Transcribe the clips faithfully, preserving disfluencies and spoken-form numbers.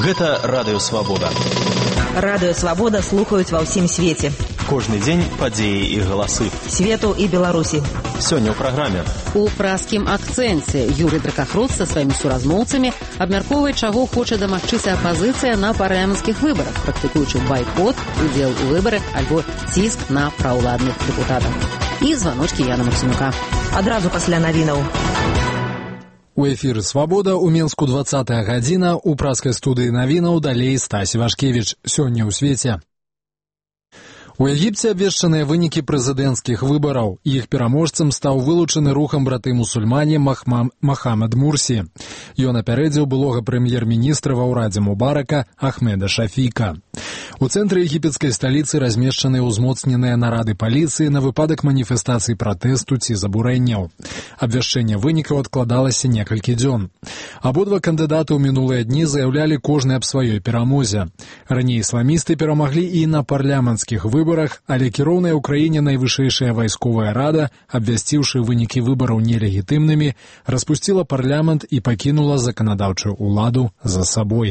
Гэта Радыё Свабода. Радыё Свабода слухаюць ва ўсім свеце. Кожны дзень падзеі і галасы. Свету і Беларусі. Сёння ў праграме. У праскім акцэнце Юрый Дракахрут са сваімі суразмоўцамі абмяркоўвае, чаго хоча дамагчыся апазіцыя на парламенцкіх выбарах, практыкуючы байкот, удзел у выбарах альбо ціск на праўладных дэпутатаў. І званочкі Яна Максімука. Адразу пасля навінаў. У эфіры «Свабода» у Менску двадцатая гадзіна, у праскай студыі навінаў далей Стась Івашкевіч. Сёння ў свеце. У Егіпце абвешчаныя вынікі прэзідэнцкіх выбараў. Іх пераможцам стаў вылучаны рухам браты-мусульмане Махмам... Махамад Мурсі. Ён апярэдзіў былога прэм'ер-міністра ва ўрадзе Мубарака Ахмеда Шафіка. У цэнтры егіпецкай сталіцы размешчаныя ўзмоцненыя нарады паліцыі на выпадак маніфестацый пратэсту ці забурэнняў. Абвяшчэнне вынікаў адкладалася некалькі дзён. Абодва кандыдаты ў минулыя дні заяўлялі кожны аб сваёй перамозе. Раней ісламісты перамаглі і на парламенцкіх выбарах, але кіроўная ў краіне найвышэйшая вайсковая рада, абвясціўшы вынікі выбараў нелегітымнымі, распусціла парламент і пакінула заканадаўчую ўладу за сабой.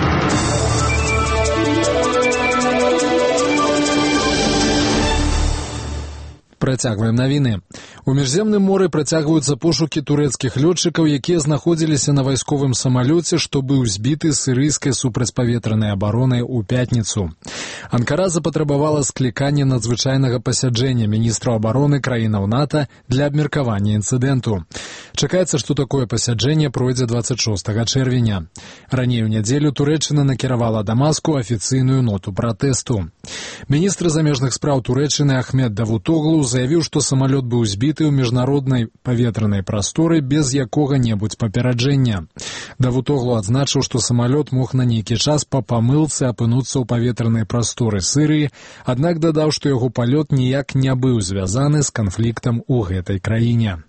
Працягваем навіны. У міжземным моры працягваюцца пошукі турэцкіх лётчыкаў, якія знаходзіліся на вайсковым самалёце, што быў збіты сірыйскай супрацьпаветранай абаронай у пятніцу. Анкара запатрабавала скліканне надзвычайнага пасяджэння міністраў абароны краінаў НАТО для абмеркавання інцыдэнту. Чакаецца, што такое пасяджэнне пройдзе дваццаць шостага чэрвеня. Раней у нядзелю Турэччына накіравала Дамаску афіцыйную ноту пратэсту. Міністр замежных спраў Турэччыны Ахмед Давутоглу заявіў, што самалёт быў збіты ў міжнароднай паветранай прасторы без якога-небудзь папераджэння. Давутоглу адзначыў, што самалёт мог на нейкі час па памылцы апынуцца ў паветранай прасторы Сырыі, аднак дадаў, што яго палёт ніяк не быў звязаны з канфліктам у гэтай краіне.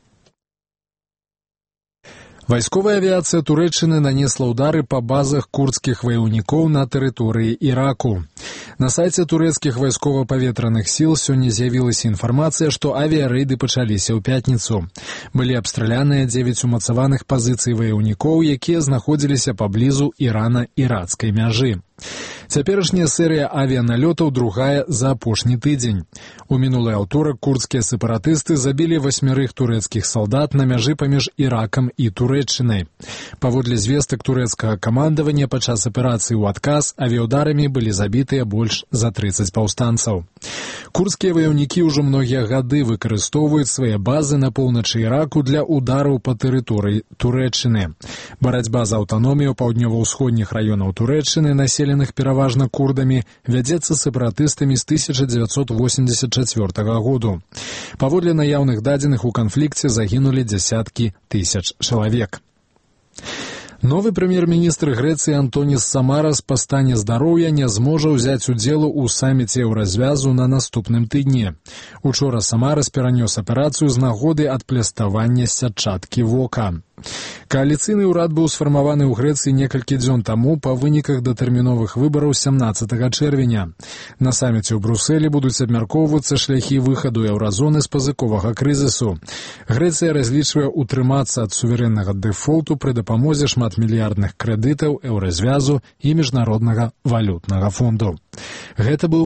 Вайсковая авіяцыя Турэччыны нанесла ўдары па базах курдскіх ваяўнікоў на тэрыторыі Іраку. На сайце турэцкіх вайскова-паветраных сіл сёння з'явілася інфармацыя, што авіярэйды пачаліся ў пятніцу. Былі абстраляныя дзевяць умацаваных пазіцый ваяўнікоў, якія знаходзіліся паблізу Ірана-ірацкай мяжы. Цяперашняя серыя авіяналётаў другая за апошні тыдзень. У мінулы аўторак курдскія сепаратысты забілі васьмярых турэцкіх салдат на мяжы паміж Іракам і Турэччынай. Паводле звестак турэцкага камандавання, падчас аперацыі ў адказ авіяўдарамі былі забітыя больш за трыццаць паўстанцаў. Курдскія ваяўнікі ўжо многія гады выкарыстоўваюць свае базы на поўначы Іраку для удараў па тэрыторыі Турэччыны. Барацьба за аўтаномію паўднёва-ўсходніх раёнаў Турэччыны, населеных пераважна курдамі, вядзецца сепаратыстамі з тысяча дзевяцьсот восемьдесят чацвёртага году. Паводле наяўных дадзеных у канфлікце загінулі дзясяткі тысяч чалавек. Новы прэм'ер-міністр Грэцыі Антонис Самарас па стане здароўя не зможа ўзяць удзелу ў саміце Еўразвязу на наступным тыдні. Учора Самарас перанёс аперацыю з нагоды адпляставання сятчаткі вока. Кааліцыйны ўрад быў сфармаваны ў Грэцыі некалькі дзён таму па выніках датэрміновых выбараў сямнаццатага чэрвеня. На саміце ў Брусэлі будуць абмяркоўвацца шляхі выхаду еўразоны з пазыковага крызісу. Грэцыя разлічвае утрымацца ад суверэннага дэфолту пры дапамозе шматмільярдных крэдытаў еўразвязу і міжнароднага валютнага фонду. Гэта быў